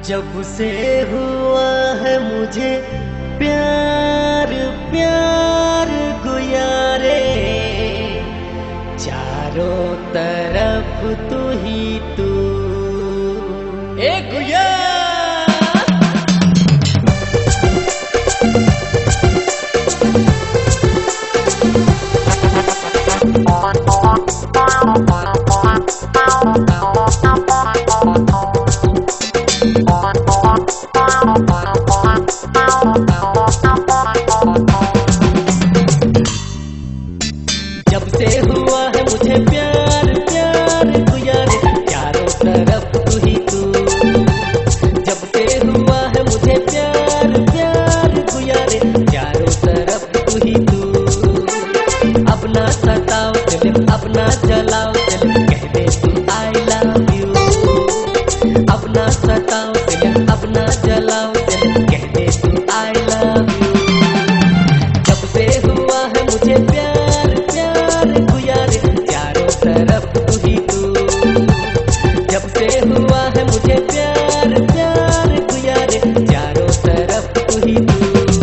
जब से हुआ है मुझे प्यार प्यार गुयारे, चारों तरफ तू ही तू। ए गुया जब से हुआ है मुझे प्यार प्यार गुयारे, चारों तरफ तू ही तू। जब से हुआ है मुझे प्यार प्यार गुयारे, चारों तरफ तू ही तू। अपना सताओ दिल अपना जलाओ दिल, कह दे तू आई लव यू। अपना सताओ दिल अपना जलाओ दिल, कह दे तू आई लव यू। जब से हुआ है मुझे प्यार प्यार गुयारे, चारों तरफ तू ही तू। जब से हुआ है मुझे प्यार प्यार गुयारे, चारों तरफ तू ही तू।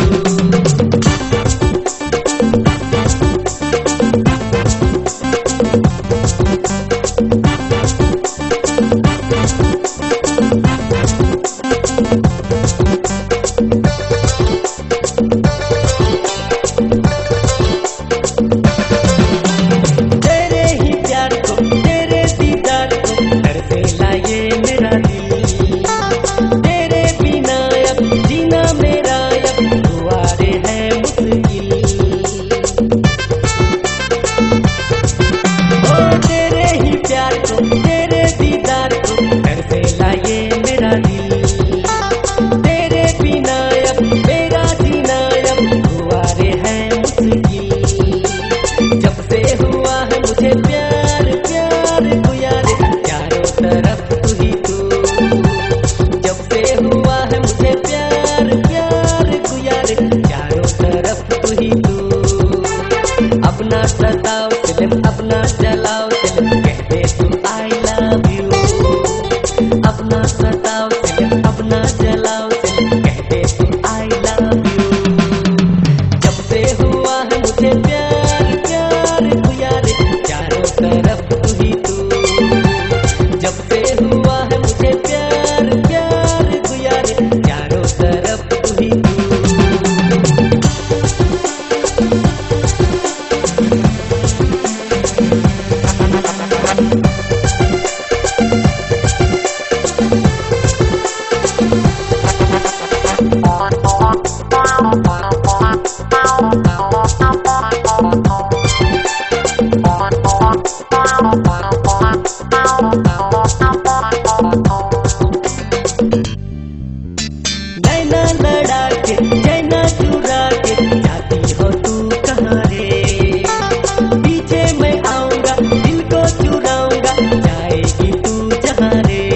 अपना सताओ दिल अपना जलाओ दिल, कह दे तू आई लव यू। अपना सताओ दिल अपना जलाओ दिल, कह दे तू आई लव यू। जब से हुआ है मुझे प्यार प्यार गुयारे, चारों तरफ तू ही तू। जब से हुआ है मुझे प्यार प्यार गुयारे, चारों तरफ तू ही तू। नैना लड़ा के चैना चुरा के, जाती हो तू कहाँ रे। पीछे मैं आऊंगा दिल को चुराऊंगा, जाएगी तू जहाँ रे।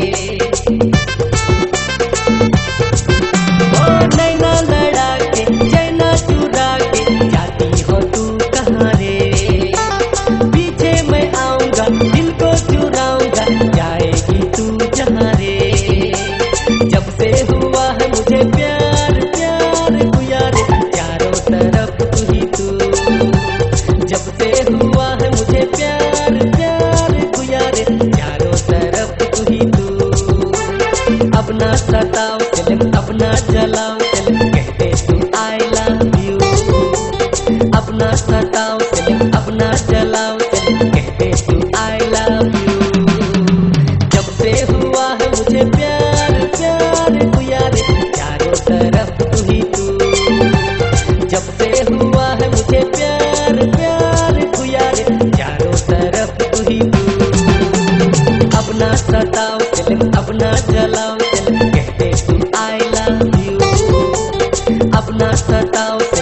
ओ नैना लड़ा के चैना चुरा के, जाती हो तू कहाँ रे। पीछे मैं आऊंगा दिल को चुराऊंगा, जाएगी तू जहाँ रे। जब से हुआ है मुझे प्यार प्यार गुयारे, चारों तरफ तू ही तू। जब से हुआ है मुझे प्यार प्यार गुयारे, चारों तरफ तू ही तू। अपना सताओ दिल अपना जलाओ दिल, कह दे तू आई लव यू। अपना सताओ दिल अपना जलाओ दिल, कह दे तू आई लव यू। जब से हुआ है मुझे प्यार प्यार गुयारे, चारों तरफ तू ही तू। जब से हुआ है मुझे प्यार प्यार गुयारे, चारों तरफ तू ही तू। अपना सताओ दिल अपना जलाओ दिल, कह दे तू आई लव यू। अपना सताओ